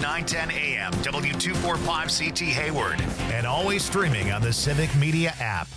910 AM, W245CT Hayward, and always streaming on the Civic Media app.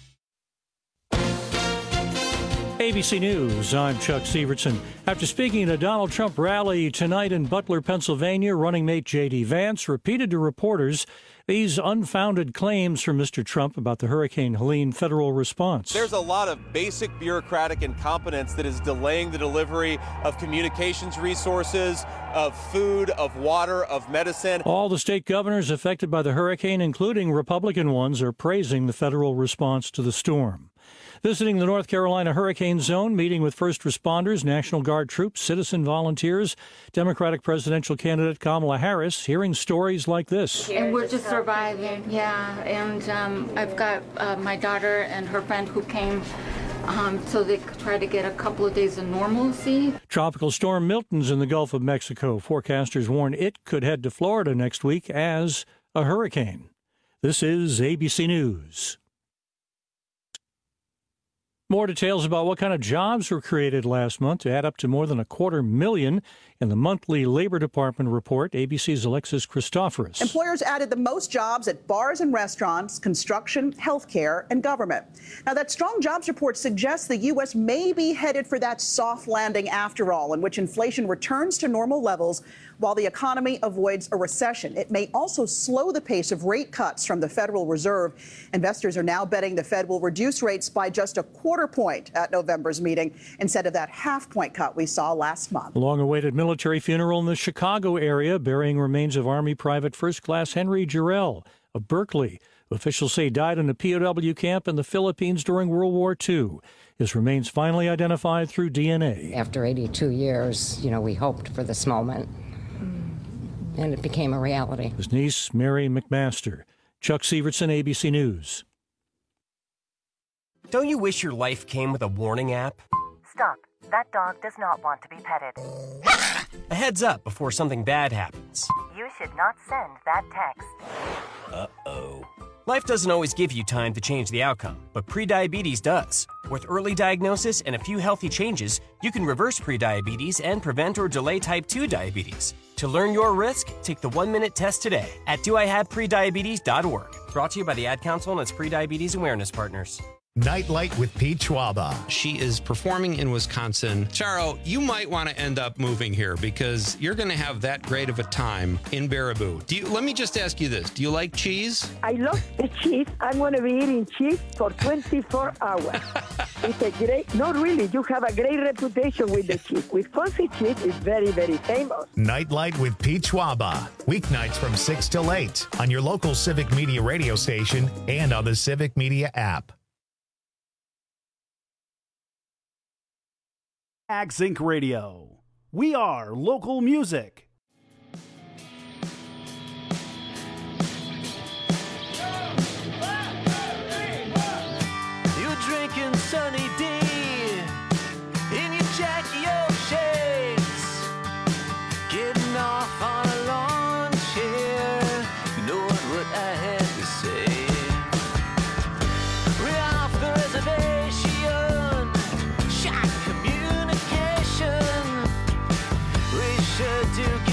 ABC News, I'm Chuck Severson. After speaking at a Donald Trump rally tonight in Butler, Pennsylvania, running mate J.D. Vance repeated to reporters these unfounded claims from Mr. Trump about the Hurricane Helene federal response. There's a lot of basic bureaucratic incompetence that is delaying the delivery of communications resources, of food, of water, of medicine. All the state governors affected by the hurricane, including Republican ones, are praising the federal response to the storm. Visiting the North Carolina hurricane zone, meeting with first responders, National Guard troops, citizen volunteers, Democratic presidential candidate Kamala Harris, hearing stories like this. And we're just surviving, yeah. And I've got my daughter and her friend who came so they could try to get a couple of days of normalcy. Tropical storm Milton's in the Gulf of Mexico. Forecasters warn it could head to Florida next week as a hurricane. This is ABC News. More details about what kind of jobs were created last month to add up to more than 250,000 in the monthly Labor Department report. ABC's Alexis Christoforous. Employers added the most jobs at bars and restaurants, construction, healthcare, and government. Now, that strong jobs report suggests the U.S. may be headed for that soft landing after all, in which inflation returns to normal levels while the economy avoids a recession. It may also slow the pace of rate cuts from the Federal Reserve. Investors are now betting the Fed will reduce rates by just a quarter point at November's meeting instead of that half-point cut we saw last month. Long-awaited military funeral in the Chicago area burying remains of Army Private First Class Henry Jarrell of Berkeley, who officials say died in a POW camp in the Philippines during World War II. His remains finally identified through DNA. After 82 years, we hoped for this moment, and it became a reality. His niece, Mary McMaster. Chuck Severson, ABC News. Don't you wish your life came with a warning app? Stop. That dog does not want to be petted. A heads up before something bad happens. You should not send that text. Uh-oh. Life doesn't always give you time to change the outcome, but prediabetes does. With early diagnosis and a few healthy changes, you can reverse prediabetes and prevent or delay type 2 diabetes. To learn your risk, take the 1-minute test today at doihaveprediabetes.org. Brought to you by the Ad Council and its prediabetes awareness partners. Nightlight with Pete Schwaba. She is performing in Wisconsin. Charo, you might want to end up moving here because you're going to have that great of a time in Baraboo. Let me just ask you this. Do you like cheese? I love the cheese. I'm going to be eating cheese for 24 hours. It's a great, not really, you have a great reputation with the cheese. Wisconsin cheese is very, very famous. Nightlight with Pete Schwaba. Weeknights from 6 till 8 on your local Civic Media radio station and on the Civic Media app. AgZinc Radio. We are local music. You're drinking Sunny D in your Jackie O shades, getting off on a lawn chair, knowing what I had to say. We're off the reservation, shot communication. We should do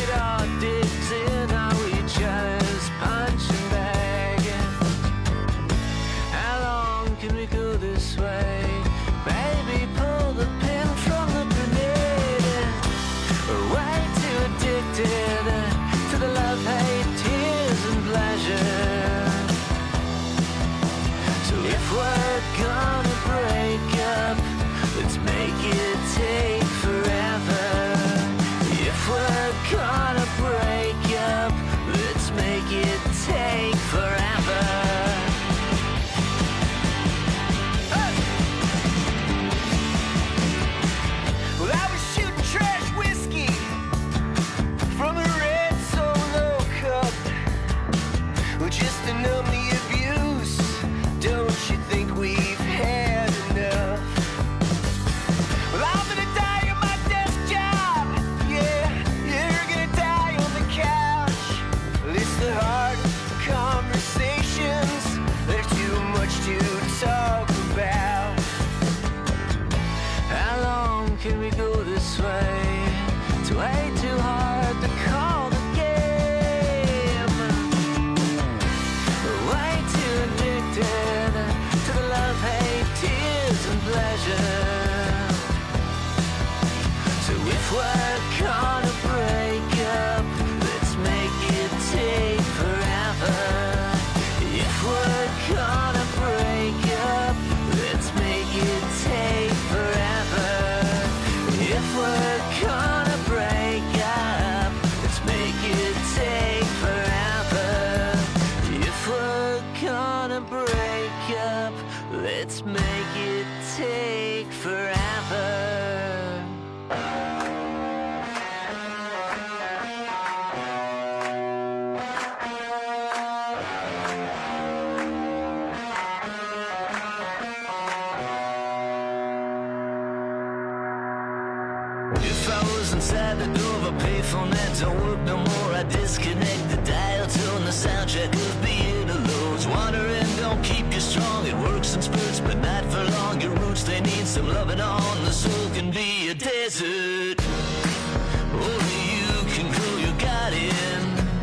phone that don't work no more. I disconnect the dial tone, the soundtrack of the interludes. Wandering don't keep you strong. It works in spurts, but not for long. Your roots, they need some loving on. The soul can be a desert. Only you can grow your garden.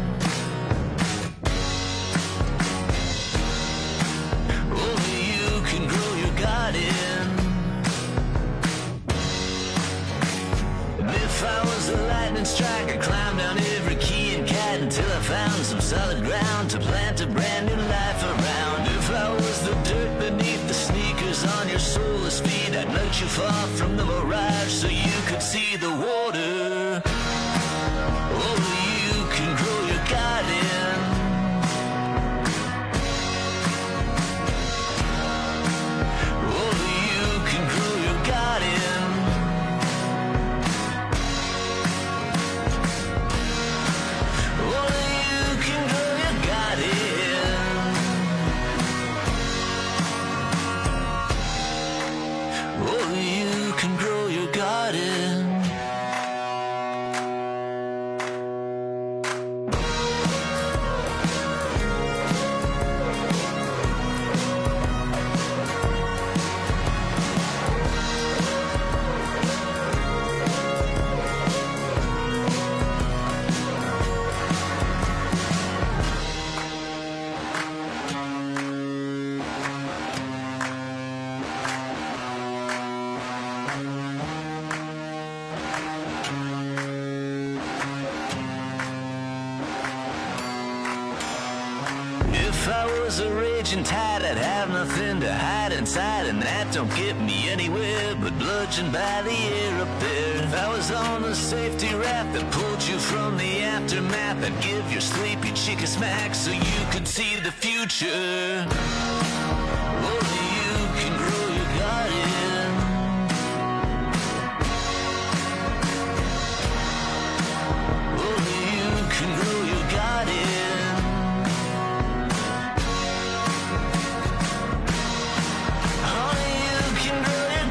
Only you can grow your garden. And if I was a lightning strike, I'd climb down every key and cat until I found some solid ground to plant a brand new life around. If I was the dirt beneath the sneakers on your soulless feet, I'd nudge you far from the mirage so you could see the water. Only you can grow your garden. Only you can grow your garden. Only you can grow your garden. Only you can grow your garden. If I was a raging tide, I'd have nothing to hide inside, and that don't get me anywhere but bludgeoned by the air up there. If I was on the safety raft that pulled you from the aftermath, I'd give your sleepy chick a smack so you could see the future. Only you can grow your garden. Only you can grow your garden. Only you can grow your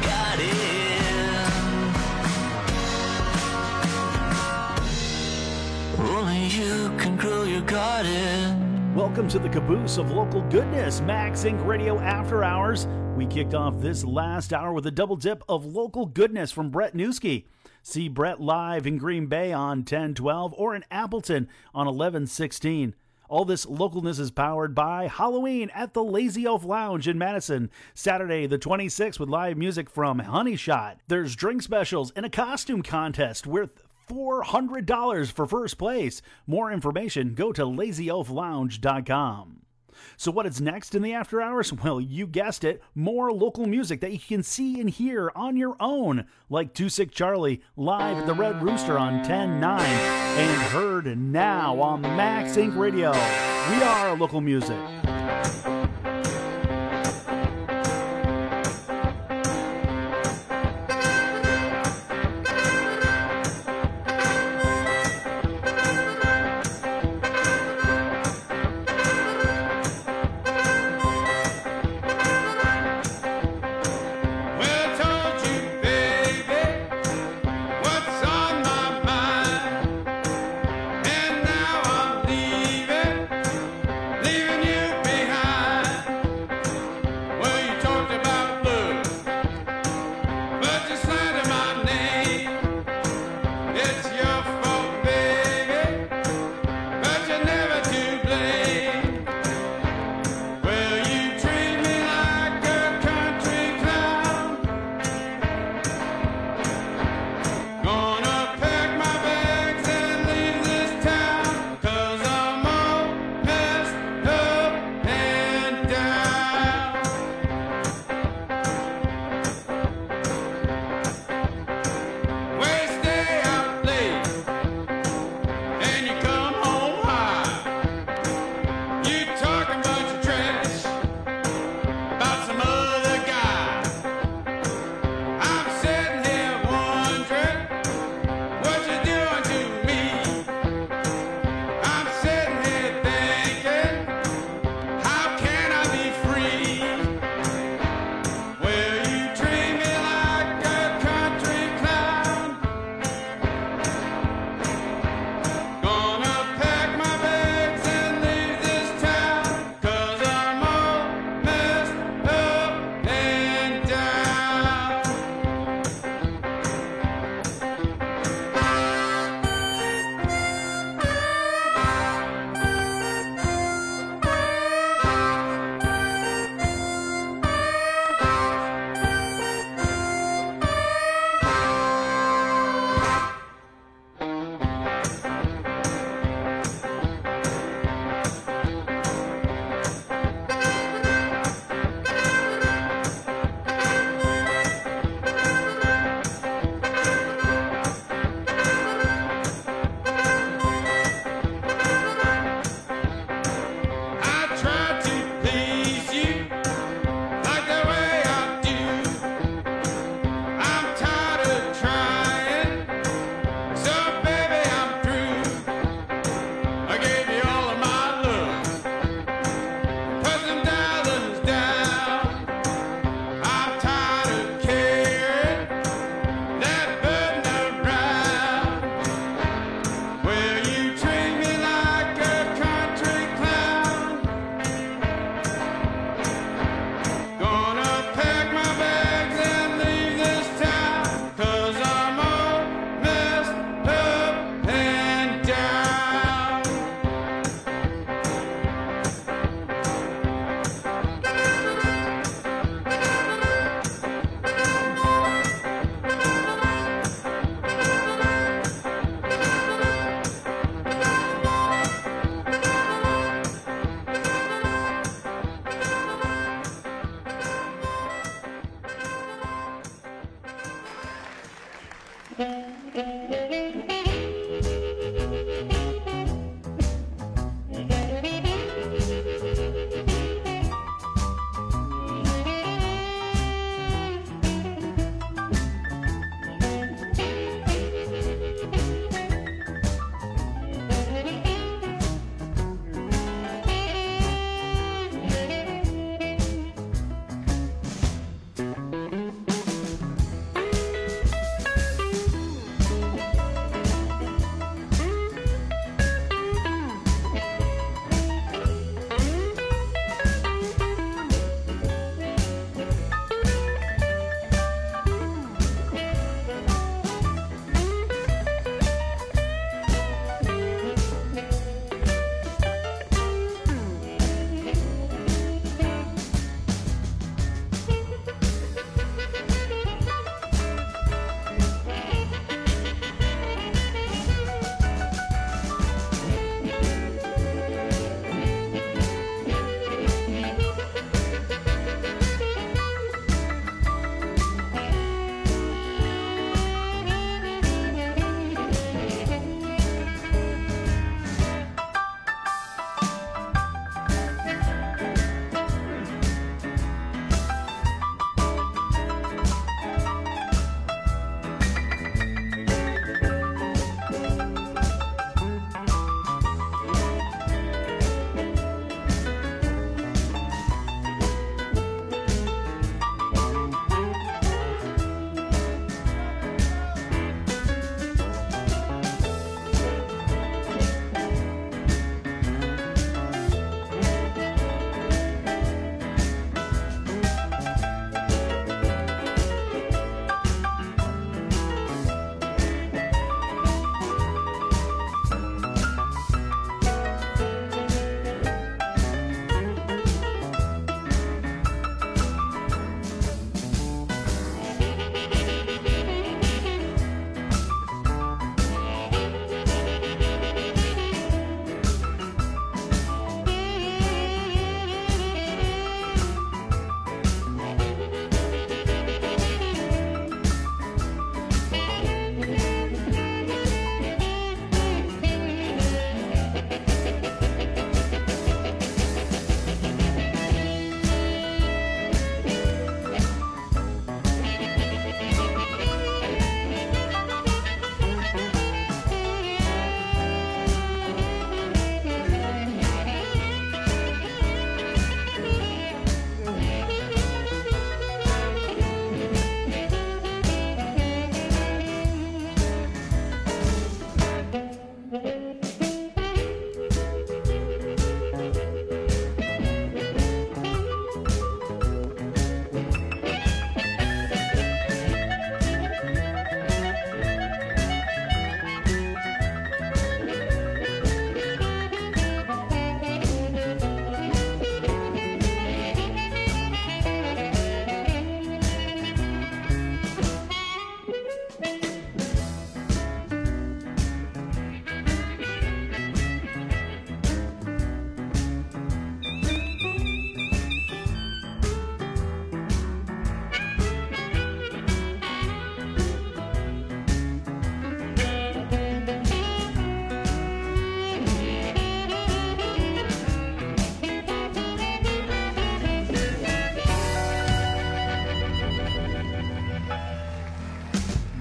garden. Only you can grow your garden. Welcome to the caboose of local goodness, Max Inc. Radio After Hours. We kicked off this last hour with a double dip of local goodness from Brett Newski. See Brett live in Green Bay on 1012 or in Appleton on 1116. All this localness is powered by Halloween at the Lazy Elf Lounge in Madison, Saturday the 26th with live music from Honey Shot. There's drink specials and a costume contest worth $400 for first place. More information, go to lazyelflounge.com. So what is next in the After Hours? Well, you guessed it, more local music that you can see and hear on your own, like Too Sick Charlie live at the Red Rooster on 10-9 and heard now on Max Inc. Radio. We are local music. Leaving you.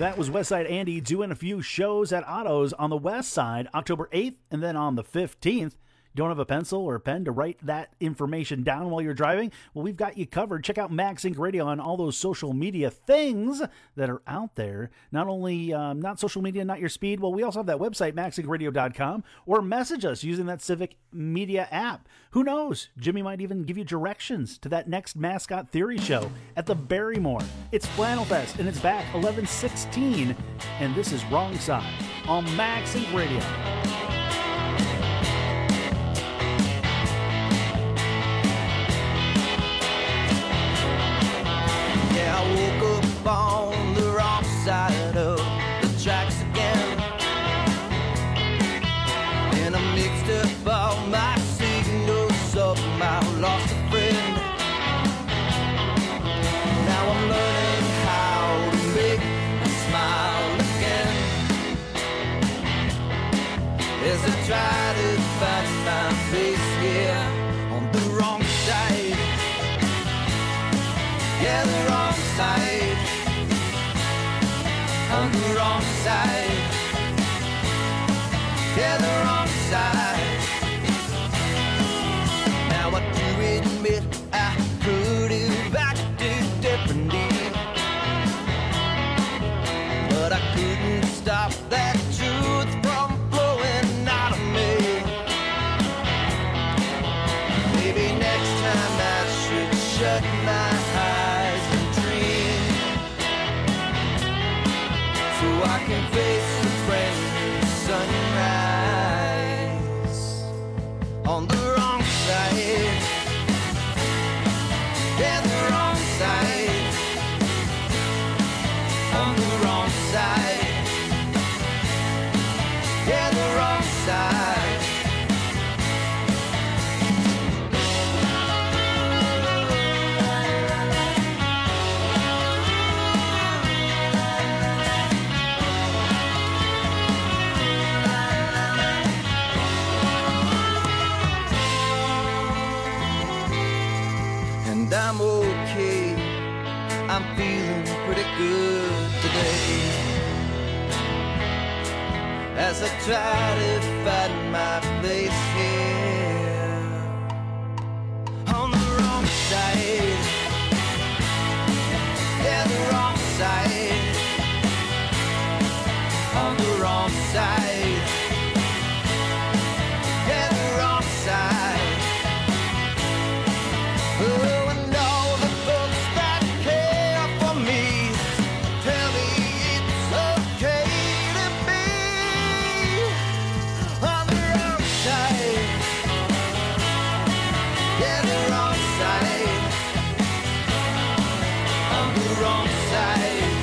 That was Westside Andy doing a few shows at Otto's on the West Side, October 8th, and then on the 15th. Don't have a pencil or a pen to write that information down while you're driving? Well, we've got you covered. Check out Max Inc. Radio on all those social media things that are out there. Not only not social media, not your speed. Well, we also have that website, maxincradio.com, or message us using that Civic Media app. Who knows? Jimmy might even give you directions to that next Mascot Theory show at the Barrymore. It's Flannel Fest, and it's back 11/16, and this is Wrong Side on Max Inc. Radio. I woke up on the wrong side of the tracks again, and I mixed up all my signals, somehow lost a friend. Now I'm learning how to make a smile again, as I try to find my place here on the wrong side. Yeah, the wrong side, on the wrong side, yeah, the wrong side. Now I do admit I could have acted differently, but I couldn't stop that truth from flowing out of me. Maybe next time I should shut my eyes and dream, so I can face the brand new sunrise on the wrong side. Yeah, the wrong side, on the wrong side. Yeah, the wrong side. And I'm okay, I'm feeling pretty good today, as I try to find my place here on the wrong side. Yeah, the wrong side, on the wrong side. Yeah, the wrong side. Oh, and all the folks that care for me tell me it's okay to be on the wrong side. Yeah, the wrong side, on the wrong side.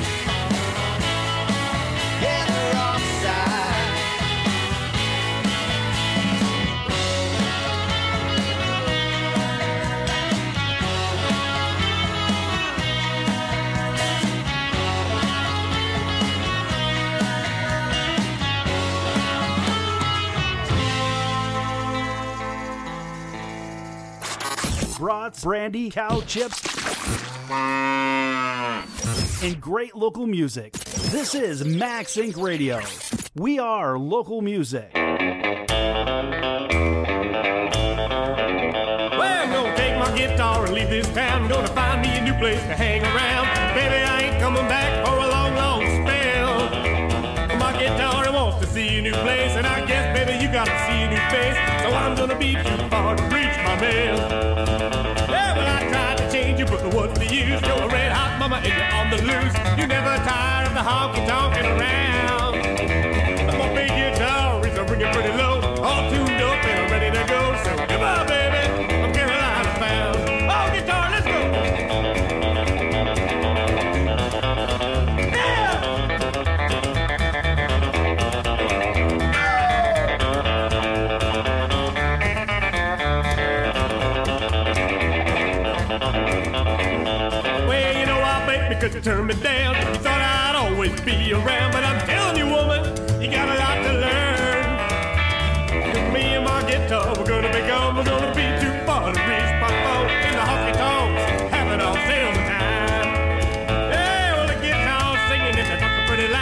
Yeah, the wrong side. Brats, brandy, cow chips, and great local music. This is Max Inc. Radio. We are local music. Well, I'm gonna take my guitar and leave this town. Gonna find me a new place to hang around. Baby, I ain't coming back for a long, long spell. My guitar wants to see a new place, and I guess, baby, you gotta see a new face. So I'm gonna be too far to reach my mail. Yeah, well, I tried to change you, but what's the use? You're a red hot mama and you're on the loose. You never tired of the honky-tonkin' around. My big guitar is ringing pretty low, all tuned up and ready to go. So goodbye, baby, I'm Carolina bound. Oh, guitar, let's go. Well, you know I bet because you turned me down. You thought I'd always be around, but I'm telling you, woman, you got a lot to learn. Me and my guitar, we're gonna be gone. We're gonna be too far to reach my phone in the honky tonks, have it all sales time. Hey, well, the guitar singing in the dark pretty loud.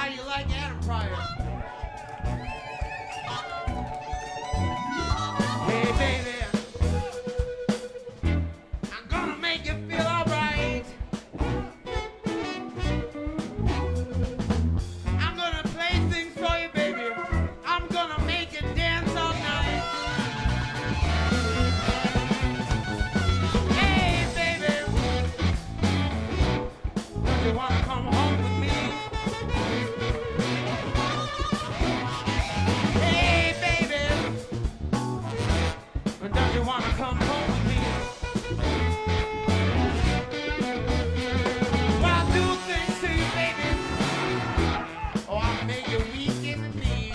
How do you like Adam Pryor? Hey, baby, I'm gonna make you feel alright. I'm gonna play things for you, baby. I'm gonna make you dance all night. Hey, baby, don't you wanna come home with me? Hey, baby, don't you wanna come home with me? Well, I'll do things to you, baby. Oh, I'll make you weak in the knees.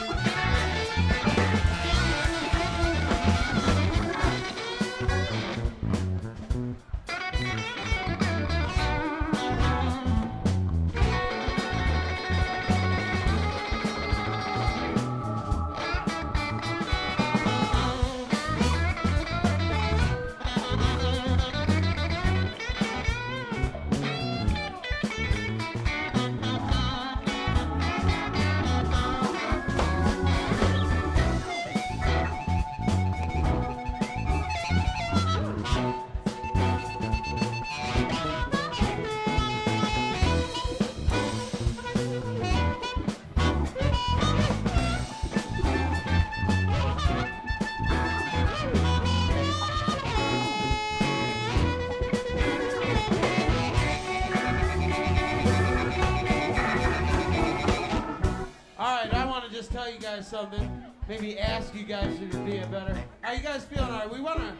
Alright, I want to just tell you guys something. Maybe ask you guys to be a better. Are you guys feeling alright? We wanna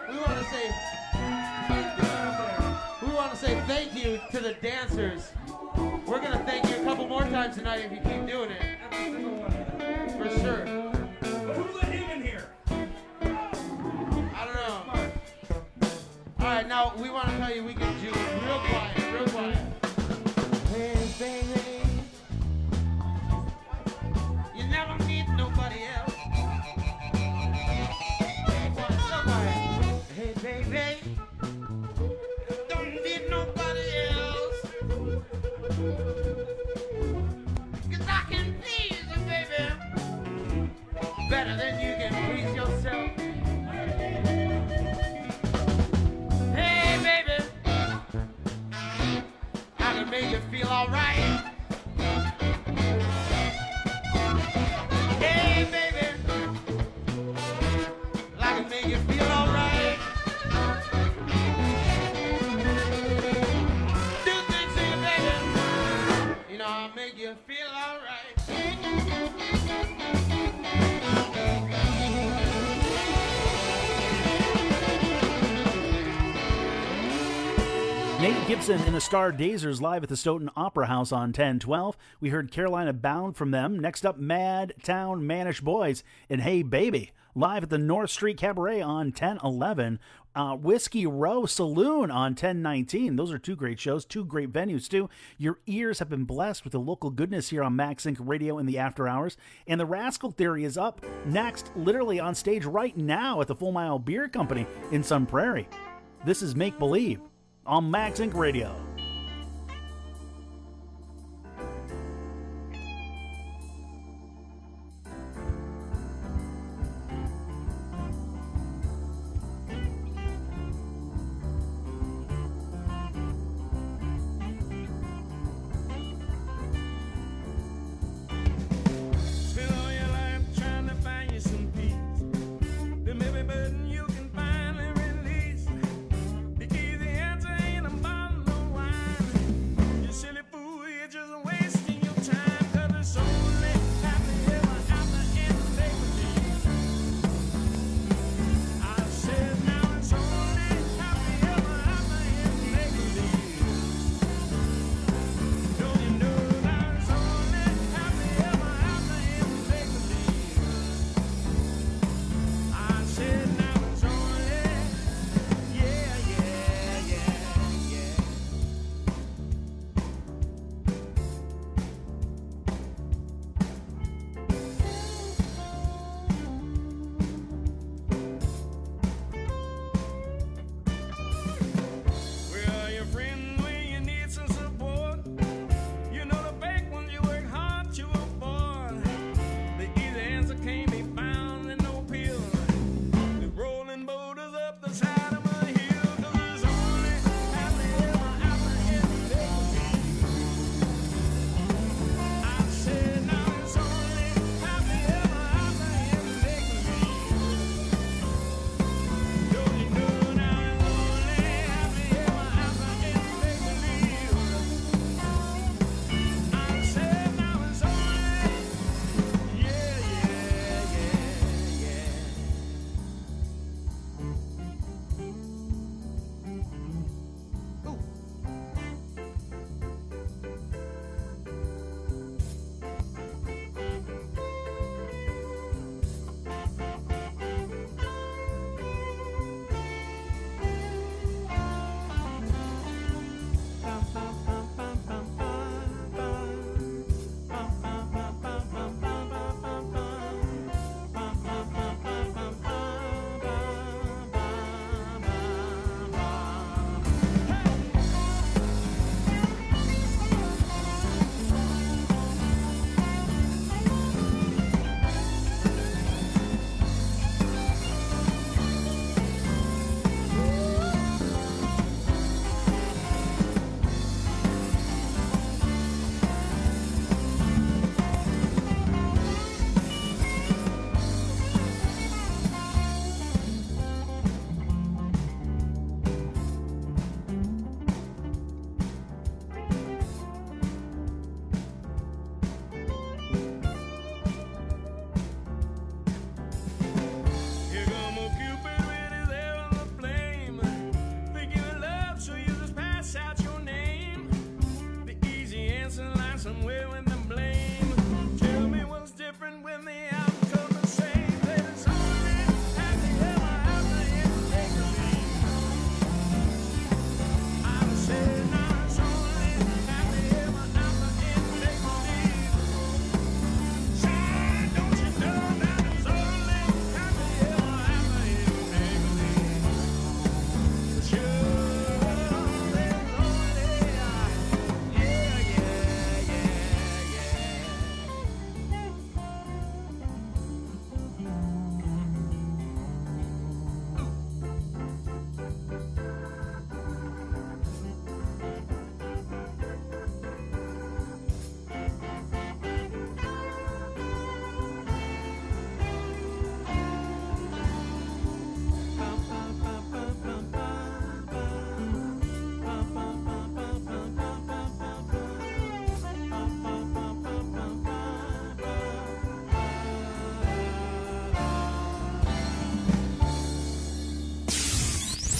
say thank you to the dancers. We're gonna thank you a couple more times tonight if you keep doing it. For sure. Who let him in here? I don't know. Alright, now we want to tell you we can do real quiet, real quiet. Hey, baby. You never meet nobody else. Hey, baby, don't need nobody else. 'Cause I can please you, baby, better than you can please yourself. Hey, baby, I can make you feel alright. Hey, baby, I can make you feel alright. Do things to you, baby. You know, I'll make you feel alright. Nate Gibson and the Star Dazers live at the Stoughton Opera House on 10/12. We heard Carolina Bound from them. Next up, Mad Town Manish Boys and Hey Baby live at the North Street Cabaret on 10/11. Whiskey Row Saloon on 10/19. Those are two great shows, two great venues too. Your ears have been blessed with the local goodness here on Max Inc. Radio in the after hours. And the Rascal Theory is up next, literally on stage right now at the Full Mile Beer Company in Sun Prairie. This is Make Believe on Max Inc. Radio. Spend all your life trying to find you some peace. Then maybe burden you can finally release. The easy answer ain't a bottle of wine.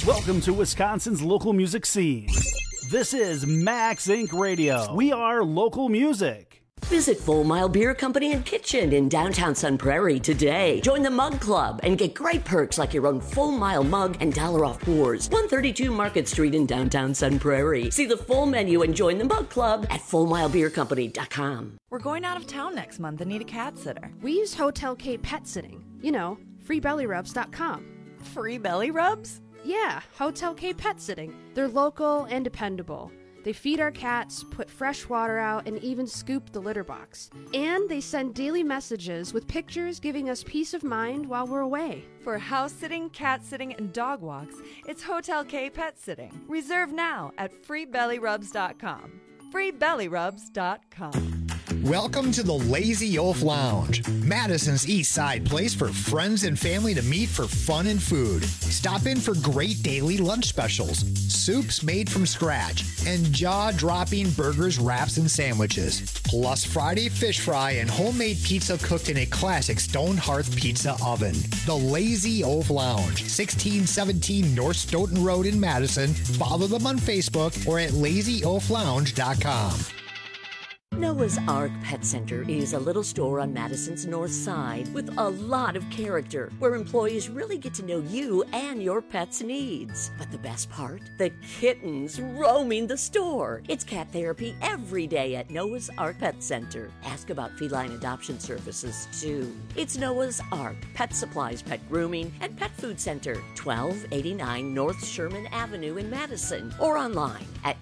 Welcome to Wisconsin's local music scene. This is Max Inc. Radio. We are local music. Visit Full Mile Beer Company and Kitchen in downtown Sun Prairie today. Join the Mug Club and get great perks like your own Full Mile mug and $1 off pours. 132 Market Street in downtown Sun Prairie. See the full menu and join the Mug Club at FullMileBeerCompany.com. We're going out of town next month and need a cat sitter. We use Hotel K Pet Sitting. You know, freebellyrubs.com. Free belly rubs? Yeah, Hotel K Pet Sitting. They're local and dependable. They feed our cats, put fresh water out, and even scoop the litter box. And they send daily messages with pictures giving us peace of mind while we're away. For house sitting, cat sitting, and dog walks, it's Hotel K Pet Sitting. Reserve now at freebellyrubs.com. freebellyrubs.com. Welcome to the Lazy Oaf Lounge, Madison's East Side place for friends and family to meet for fun and food. Stop in for great daily lunch specials, soups made from scratch, and jaw-dropping burgers, wraps, and sandwiches. Plus Friday fish fry and homemade pizza cooked in a classic stone hearth pizza oven. The Lazy Oaf Lounge, 1617 North Stoughton Road in Madison. Follow them on Facebook or at lazyoaflounge.com. Noah's Ark Pet Center is a little store on Madison's north side with a lot of character, where employees really get to know you and your pet's needs. But the best part? The kittens roaming the store. It's cat therapy every day at Noah's Ark Pet Center. Ask about feline adoption services, too. It's Noah's Ark Pet Supplies, Pet Grooming, and Pet Food Center, 1289 North Sherman Avenue in Madison, or online at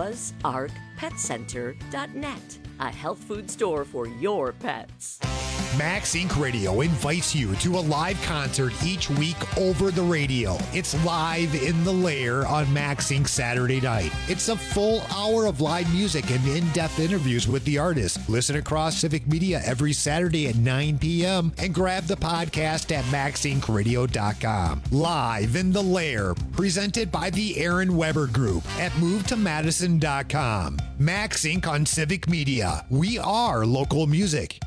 noahsarkpetcenter.net. A health food store for your pets. Max Inc. Radio invites you to a live concert each week over the radio. It's Live in the Lair on Max Inc. Saturday night. It's a full hour of live music and in-depth interviews with the artists. Listen across Civic Media every Saturday at 9 p.m. and grab the podcast at maxincradio.com. Live in the Lair, presented by the Aaron Weber Group at movetomadison.com. Max Inc. on Civic Media. We are local music.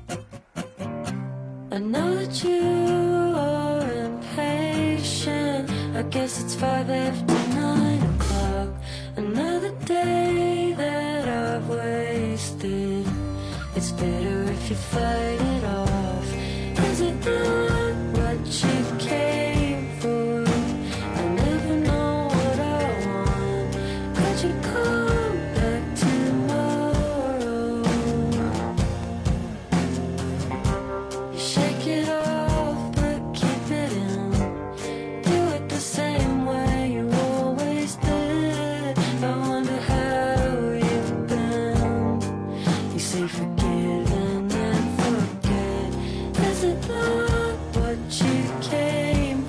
I know that you are impatient. I guess it's 5 after 9 o'clock. Another day that I've wasted. It's better if you fight it off. Is it not what you came for? I never know what I want. Could you come back tomorrow? Shake it off, but keep it in. Do it the same way you always did. I wonder how you've been. You say forgive and then forget. Is it not what you came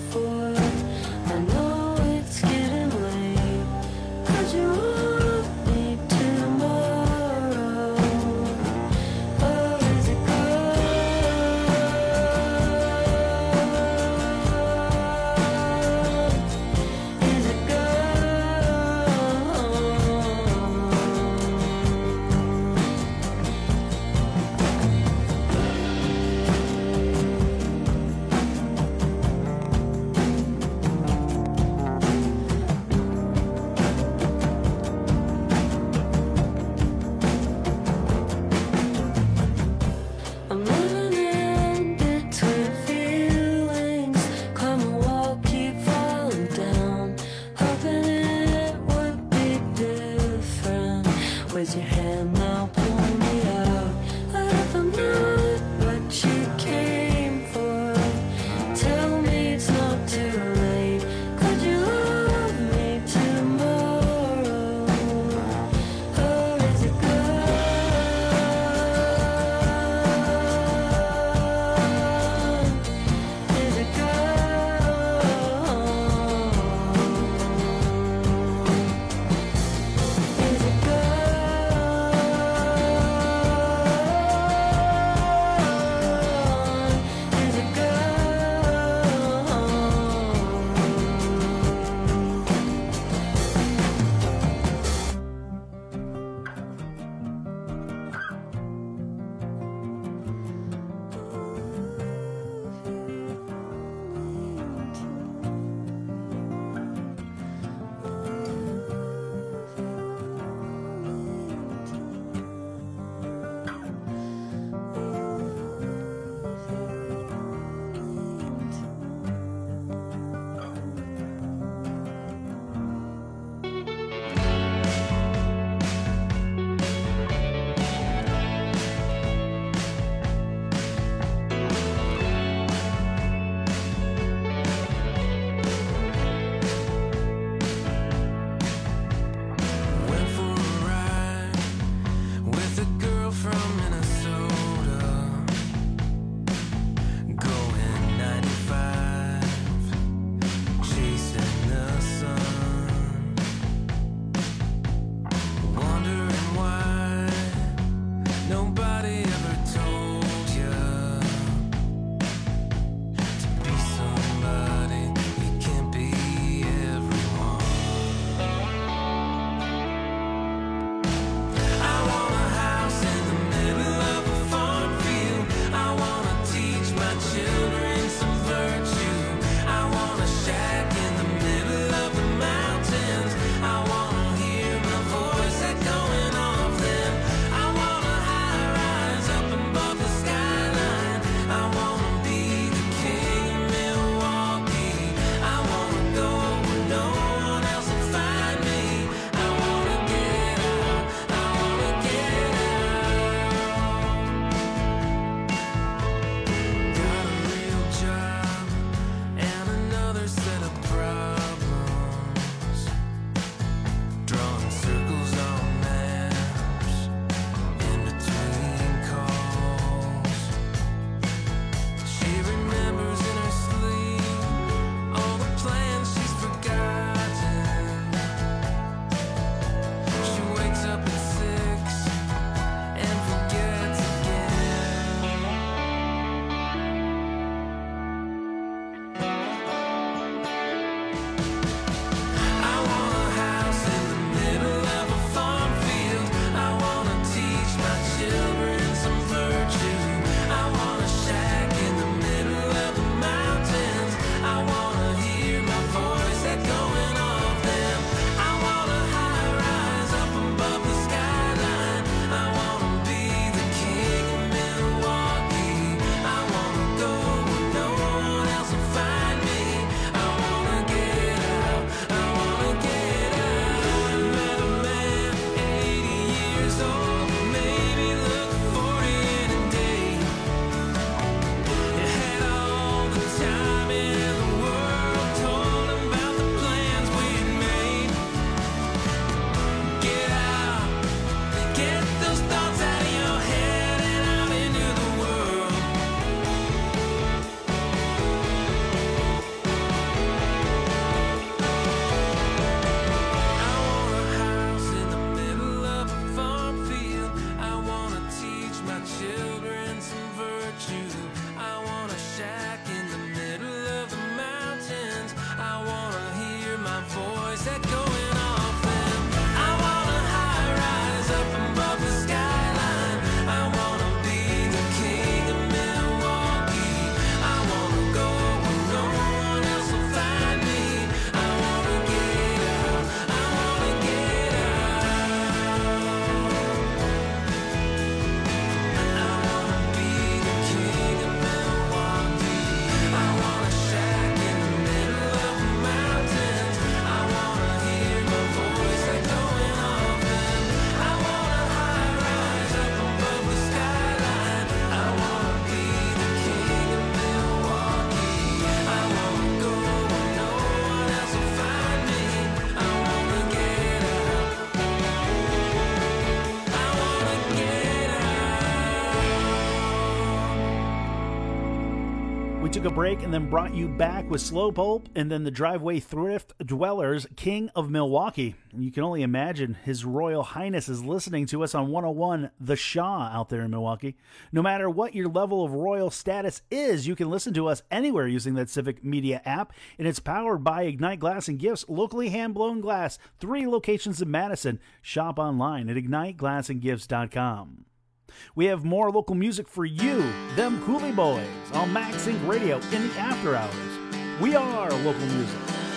took a break and then brought you back with Slowpoke and then the Driveway Thrift Dwellers, King of Milwaukee. And you can only imagine His Royal Highness is listening to us on 101 The Shaw out there in Milwaukee. No matter what your level of royal status is, you can listen to us anywhere using that Civic Media app, and it's powered by Ignite Glass and Gifts, locally hand-blown glass, 3 locations in Madison. Shop online at IgniteGlassandGifts.com. We have more local music for you, them Cooley Boys, on Max Inc. Radio in the after hours. We are local music.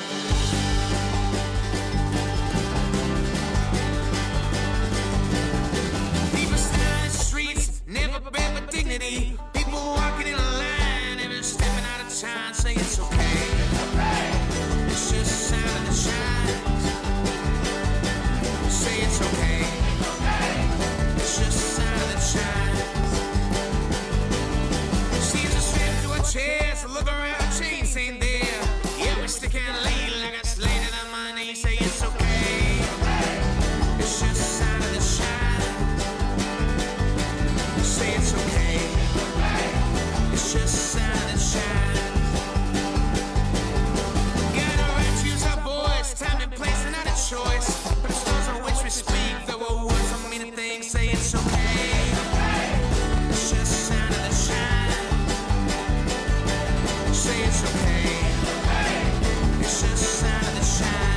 People stand in the streets, never been with dignity. People walking in a line, never stepping out of time, say it's okay. It's just a sound of the shine. Say it's okay. It's just a sound of the shine. Seems to slip to a chair, so look around, the chains ain't there. Yeah, we stick and lean like a slate in our money. Say it's okay. It's just a sound of the shine. Say it's okay. It's just a sound of the shine. Got a right to use our voice, time and place, and not a choice. But it's those on which we speak, though our words don't mean a thing. Say it's okay. It's just a sound of the shine. Say it's okay. It's just a sound of the shine.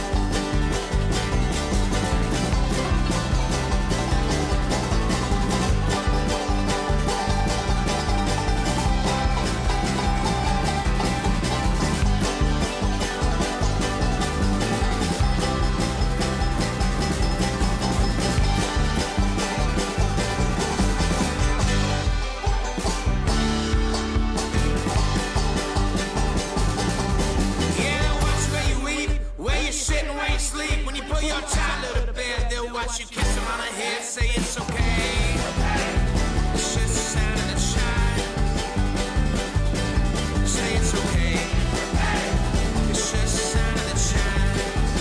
Yeah, watch where you eat, where you sit and where you sleep. When you put your child to bed, they'll watch you kiss them on the head. Say it's okay. It's just the sound of the shine. Say it's okay. It's just the sound of the shine.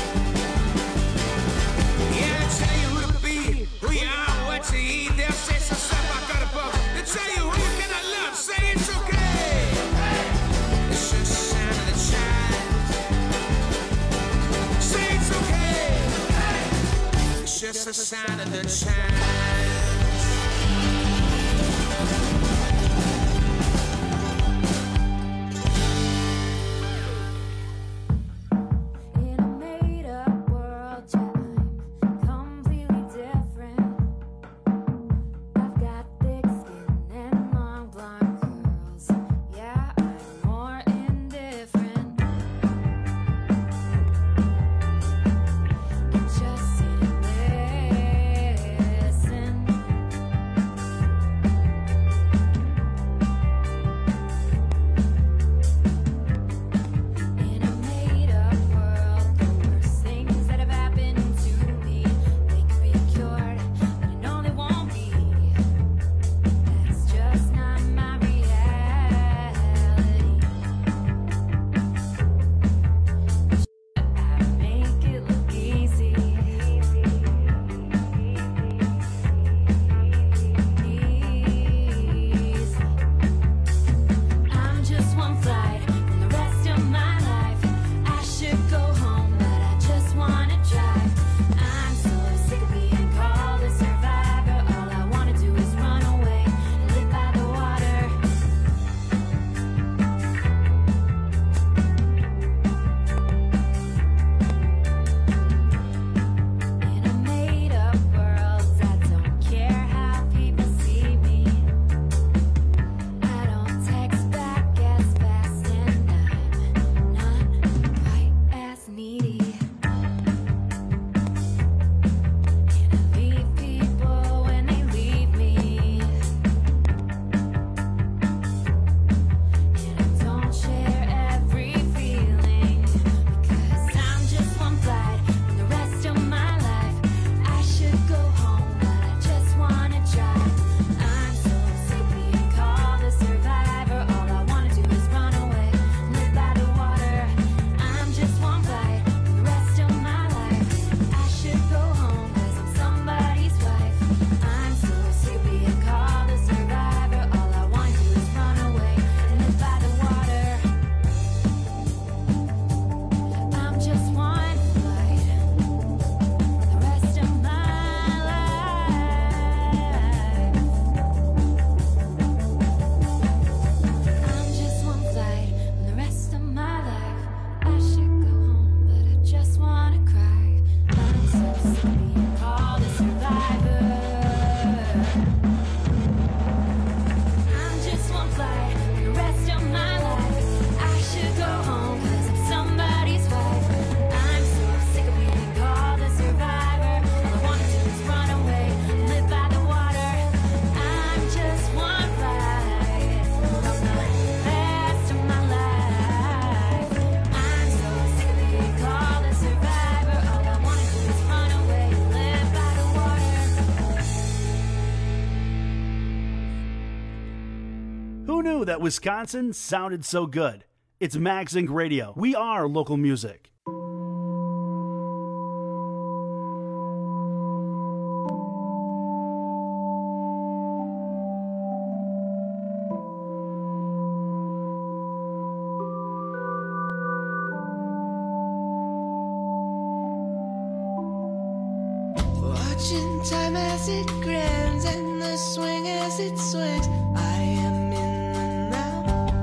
Yeah, they tell you who to be, who you are, what to eat. They'll say some stuff I got above. They tell you who you cannot love. Say it's okay. It's just the sound of the shine. Say it's okay. It's just the sound of the shine. In a made-up world, yeah, I'm completely different. I've got thick skin and long blonde curls. Yeah, I'm more indifferent. And just sitting there, Who knew that Wisconsin sounded so good? It's Max Inc. Radio. We are local music. Watching time as it grins and the swing as it swings. I am in the now.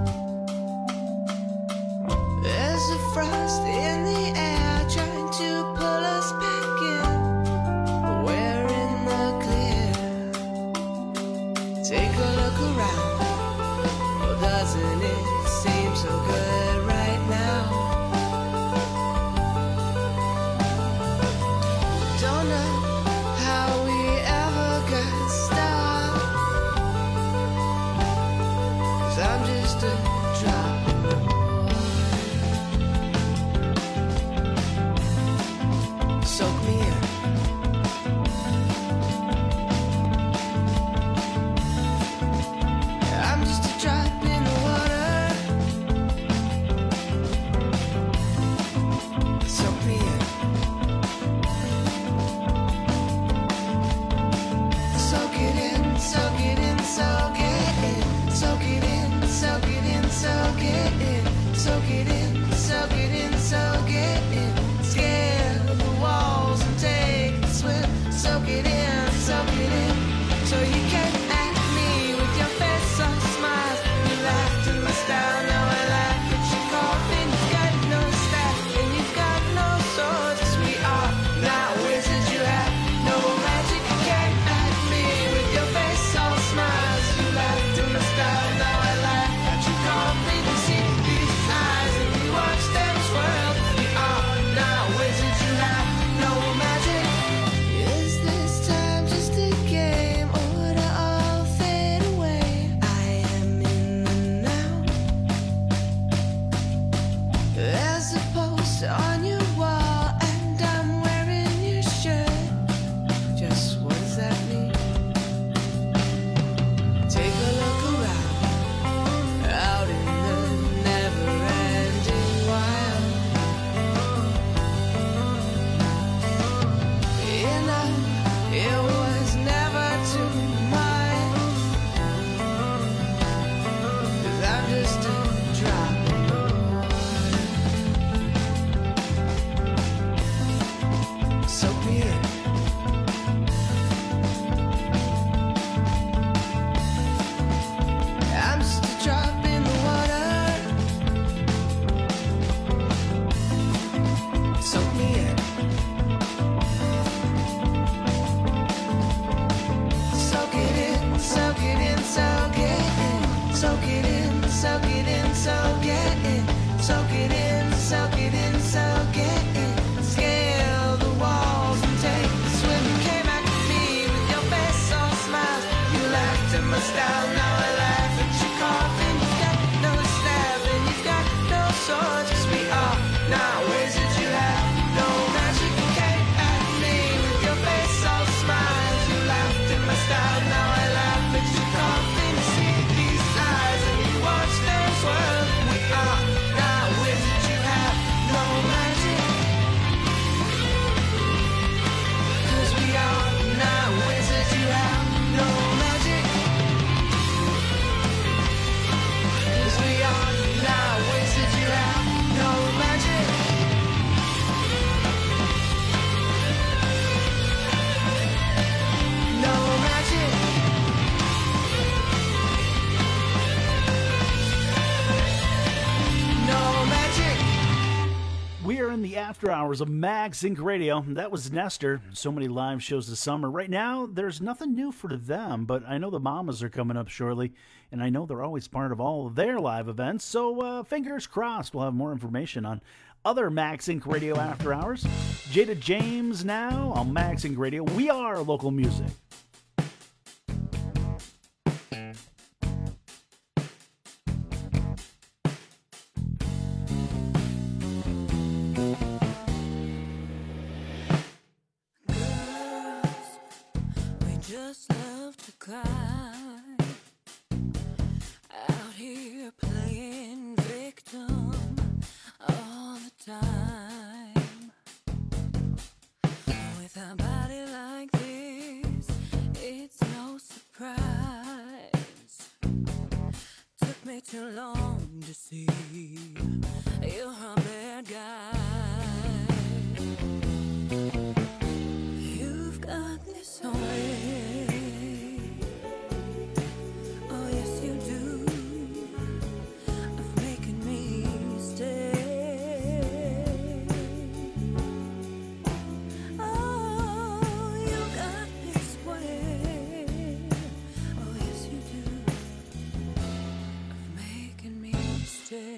There's a frost in the air trying to pull us back in. But we're in the clear. Take a look around. Well, doesn't it seem so good right now? Don't know how we ever got started, 'cause I'm just a drop in the water. Soak me in. I'm just a drop in the water. Soak me in. Soak it in, soak it in, soak it in, soak it in, soak it in, soak it in, soak it in, soak it in, soak it in. Scale the walls and take a swim. Soak it in, soak it in. So you came at me with your face all smiles. You laughed in my style, now I laugh at your coffin. You've got no staff and you've got no swords. 'Cause we are not wizards, you have no magic. You came at me with your face all smiles. You laughed in my style, now I laugh at your coffin. You see these eyes and you watch them swirl. We are not wizards, you have no magic. Is this time just a game or would it all fade away? I am in the now. There's a poster on your wall and I'm wearing your shirt. Just what does that mean? Take a look around, out in the never-ending wild. Enough, it was never too much. 'Cause I'm just a drop in the water. Soak me in. I'm just a drop in the water. Soak me in. Soak it in, soak it in, soak it in. Soak it in, soak it in, soak it in. Soak it in, soak it in, soak it in. Scale the walls and take a swim. You came at me with your face all smiles. You laughed at my style, now I laugh at your coffin. You've got no staff and you've got no swords. 'Cause we are not wizards, you have no magic. You came at me with your face all smiles. You laughed at my style, now I laugh at your coffin. You see these eyes and you watch them swirl. We are not wizards, you have no magic. 'Cause we are not wizards, you have no magic. 'Cause we are not wizards, you have no magic. No magic. No magic. We are in the after hours of Max Inc. Radio. That was Nestor. So many live shows this summer. Right now, there's nothing new for them, but I know the Mamas are coming up shortly, and I know they're always part of all of their live events, so fingers crossed we'll have more information on other Max Inc. Radio after hours. Jada James now on Max Inc. Radio. We are local music. We just love to cry. wait too long to see you're a bad guy. You've got this way. Oh, yes, you do. Of making me stay. Oh, you got this way. Oh, yes, you do. Of making me stay.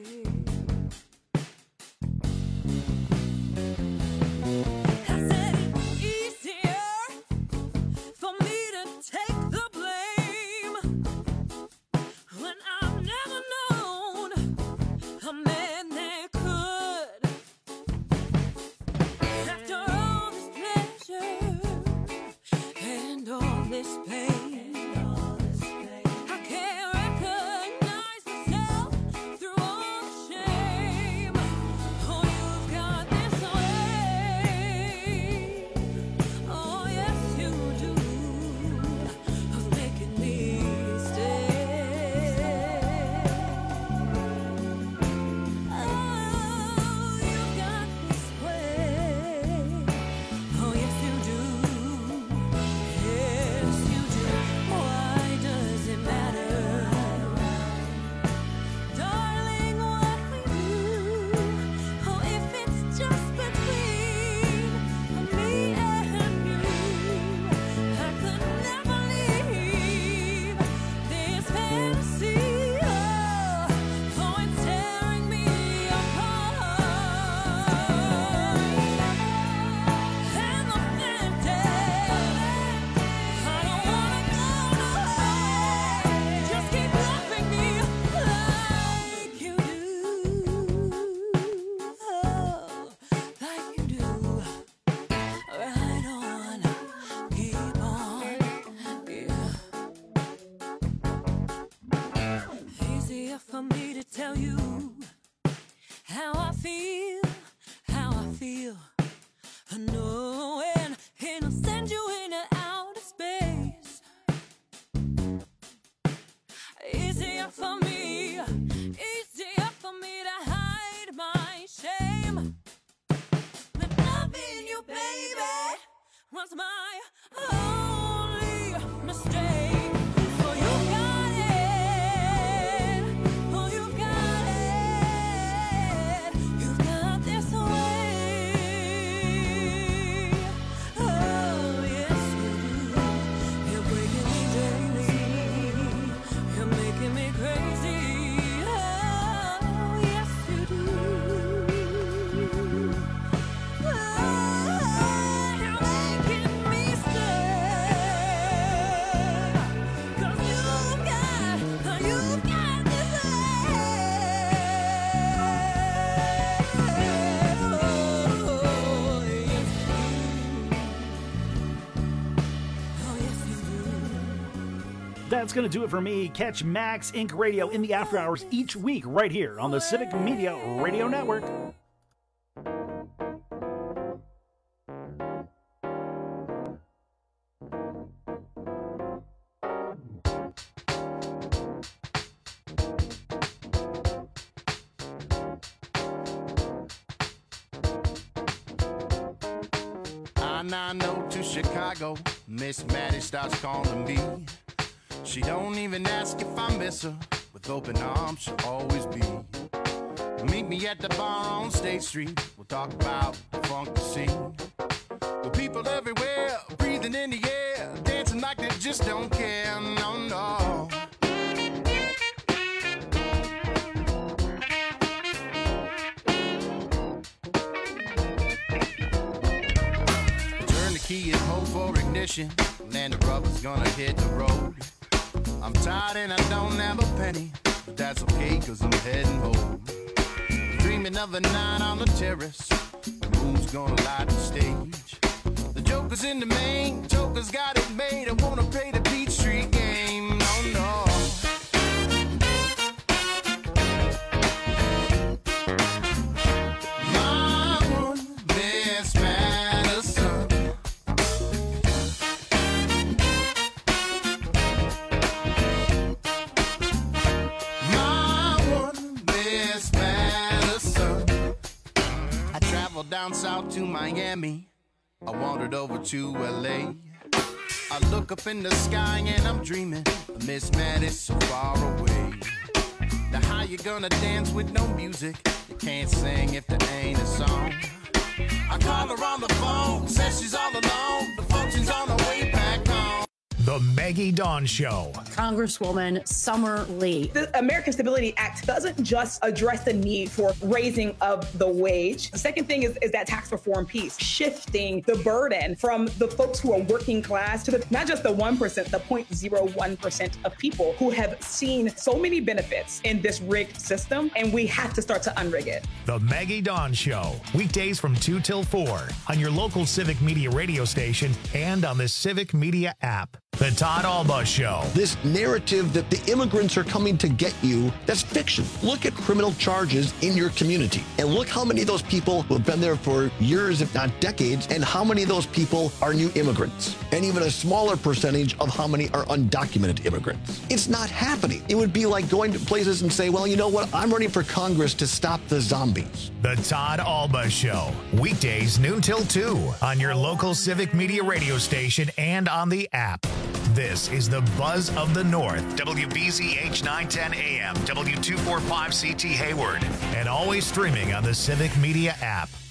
For me to tell you how I feel, knowing it'll send you into outer space. Easier for me to hide my shame. But loving you, baby, was my only mistake. So you got it. That's going to do it for me. Catch Max Inc. Radio in the after hours each week right here on the Civic Media Radio Network. I-90 to Chicago, Miss Maddie starts calling me. She don't even ask if I miss her. With open arms, she'll always be. Meet me at the bar on State Street. We'll talk about the funky scene. With people everywhere, breathing in the air, dancing like they just don't care. No, no. Turn the key and hold for ignition. Then the rubber's gonna hit the road. I'm tired and I don't have a penny, but that's okay cause I'm heading home. Dreaming of a night on the terrace, the moon's gonna light the stage. The joker's in the main, joker's got it made. I wanna play the Beach Street game, no, no. down south to Miami. I wandered over to LA. I look up in the sky and I'm dreaming of Miss Maddie so far away. Now how you gonna dance with no music? You can't sing if there ain't a song. I call her on the phone, says she's all alone. The function's on the way back home. The Maggie Dawn Show. Congresswoman Summer Lee. The American Stability Act doesn't just address the need for raising of the wage. The second thing is that tax reform piece, shifting the burden from the folks who are working class to not just the 1%, the 0.01% of people who have seen so many benefits in this rigged system, and we have to start to unrig it. The Maggie Dawn Show. Weekdays from 2 till 4 on your local Civic Media radio station and on the Civic Media app. The Todd Alba Show. This narrative that the immigrants are coming to get you, that's fiction. Look at criminal charges in your community and look how many of those people who have been there for years, if not decades, and how many of those people are new immigrants, and even a smaller percentage of how many are undocumented immigrants. It's not happening. It would be like going to places and say, well, you know what? I'm running for Congress to stop the zombies. The Todd Alba Show. Weekdays noon till 2 on your local Civic Media radio station and on the app. This is the Buzz of the North, WBZH 910 AM, W245CT Hayward, and always streaming on the Civic Media app.